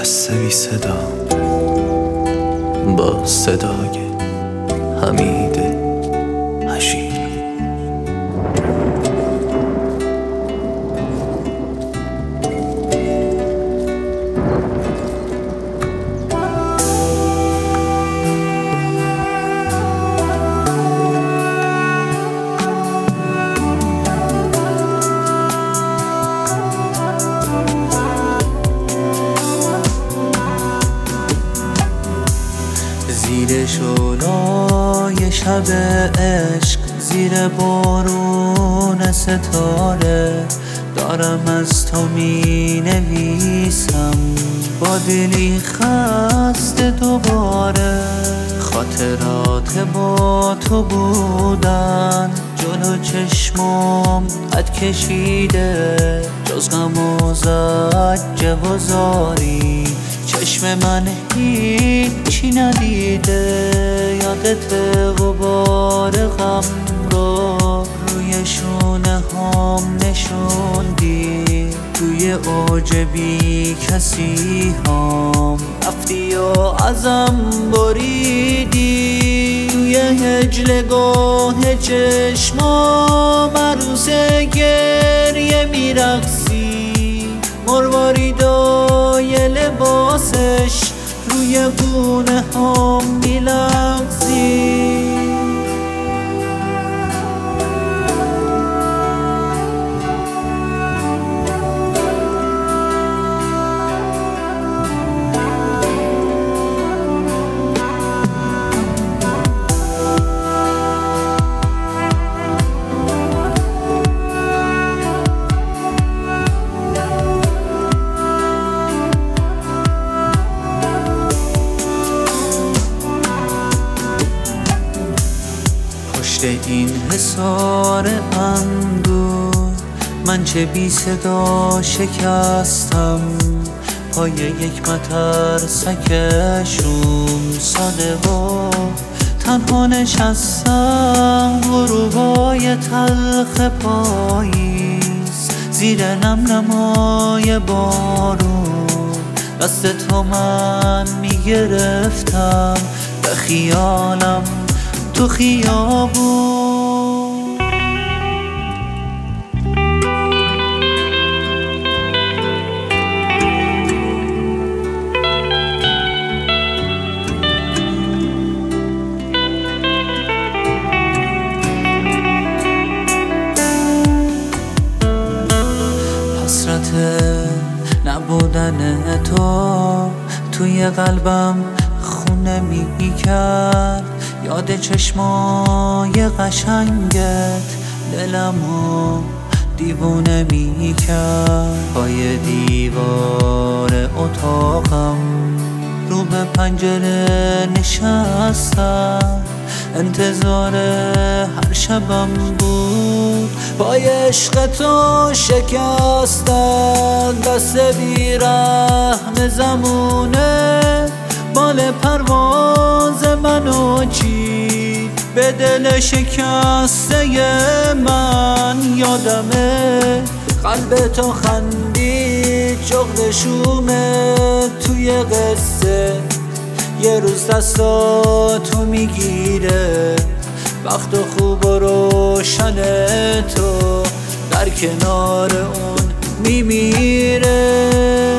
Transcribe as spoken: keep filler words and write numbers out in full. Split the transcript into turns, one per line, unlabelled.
قصه بی صدا با صدای حمید حشیر.
زیر شعله‌ی شب عشق، زیر بارون ستاره، دارم از تو می نویسم با دلی خسته دوباره. خاطرات با تو بودن جلو چشمم قد کشیده، جز غم و زجر و زاری چشم من هیچی ندیده. یادت غبار غم رو روی شونه هم نشوندی، توی اوج بی کسی هم رفتی و ازم بریدی. توی هجلگاه چشمام عروس گریه میرقصی، مرواریدای لباسش روی گونه هم میلغزی. پشت این حصار اندوه من چه بی صدا شکستم، پای یک مترسک شوم ساده و تنها نشستم. غروبای تلخ پاییز زیر نم نمای بارون، دست تو من میگرفتم به خیالم تو خیابون. حسرت نبودن تو توی قلبم خونه میکرد، یاد چشمای قشنگت دلمو دیوونه میکرد. پای دیوار اتاقم رو به پنجره نشستم، انتظار هر شبم بود پای عشق تو شکستن. دست بیرحم زمونه بال پرواز منو چید به دل شکسته من. یادمه قلب تو خندید شغل شومه توی قصه، یه روز دستاتو میگیره وقت و خوب و روشن تو در کنار اون میمیره.